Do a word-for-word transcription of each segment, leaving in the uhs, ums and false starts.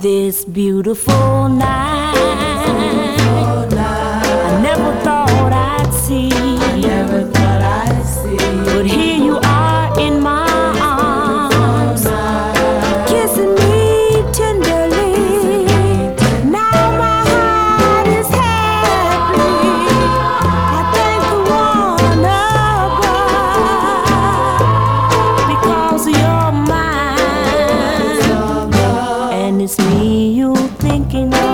this beautiful night. I never thought I'd see, I never thought I'd see. but here you are in my arms, kissing me tenderly. Now my heart is happy. I thank the one above, because you're mine, and it's me you're thinking of.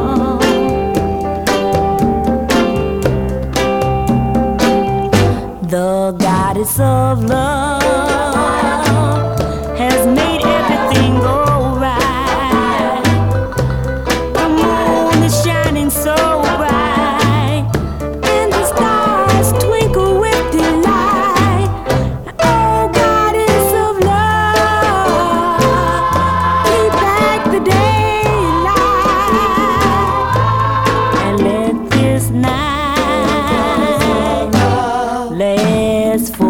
The goddess of love has made everything go right. The moon is shining so bright, and the stars twinkle with delight. Oh, goddess of love, keep back the daylight, and let this night last for